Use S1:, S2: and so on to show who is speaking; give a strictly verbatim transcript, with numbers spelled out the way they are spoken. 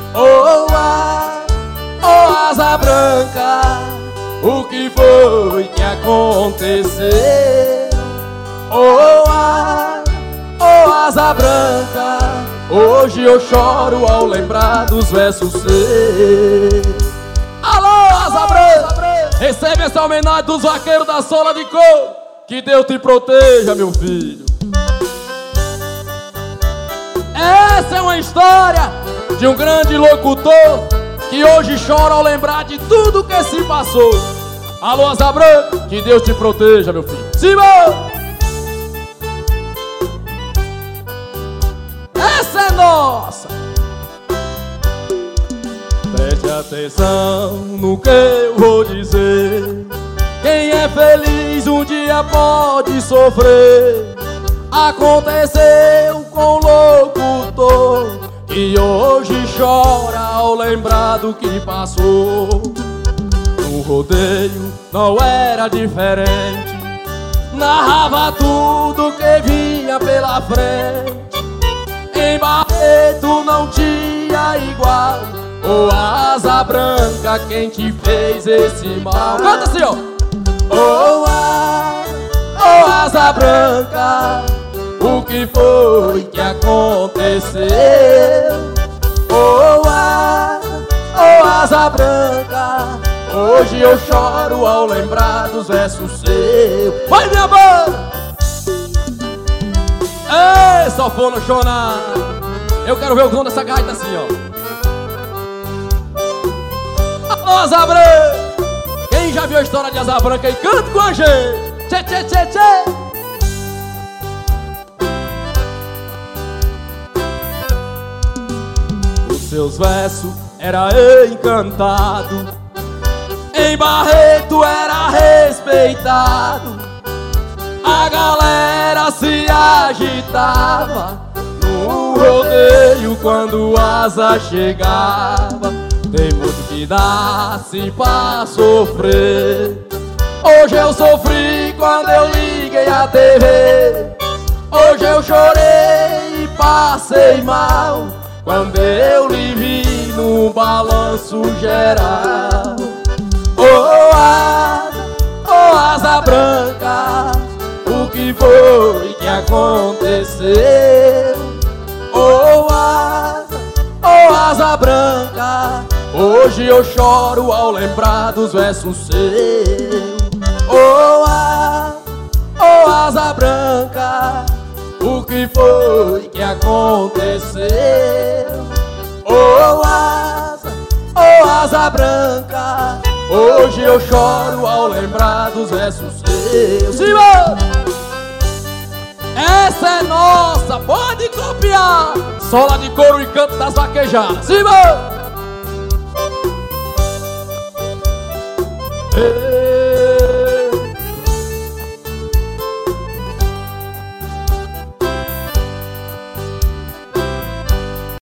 S1: Oh, ah, oh, asa branca, o que foi que aconteceu? Oh, ah, oh, asa branca, hoje eu choro ao lembrar dos versos seus. Alô, asa branca, recebe essa homenagem dos vaqueiros da sola de couro. Que Deus te proteja, meu filho. Essa é uma história de um grande locutor que hoje chora ao lembrar de tudo que se passou. Alô, asa branca, que Deus te proteja, meu filho. Simão! Essa é nossa. Preste atenção no que eu vou dizer. Quem é feliz um dia pode sofrer. Aconteceu com o locutor que hoje chora ao lembrar do que passou. No rodeio não era diferente, narrava tudo que vinha pela frente. Em Barreto não tinha igual. Oh, asa branca, quem te fez esse mal? Canta assim, ó. Oh, ah, oh, asa branca, o que foi que aconteceu? Oh, ah, oh, asa branca, hoje eu choro ao lembrar dos versos seus. Vai, minha banda! Ei, só for no chorar. Eu quero ver o som dessa gaita assim, ó. Alô, asa branca! Quem já viu a história de asa branca aí, canta com a gente. Tchê, tchê, tchê, tchê. Os seus versos era encantado, em Barreto era respeitado. A galera se agitava no rodeio quando o asa chegava. Tem muito que nasce pra sofrer. Hoje eu sofri quando eu liguei a T V. Hoje eu chorei e passei mal quando eu lhe vi no balanço geral. Oh, asa, oh, asa branca, o que foi que aconteceu? Oh, asa, oh, asa branca, hoje eu choro ao lembrar dos versos seus. Oh, asa, oh, asa branca, o que foi que aconteceu? Oh, asa, oh, asa branca, hoje eu choro ao lembrar dos versos seus. Simão! Essa é nossa, pode copiar. Sola de couro e canto das vaquejadas. Simão!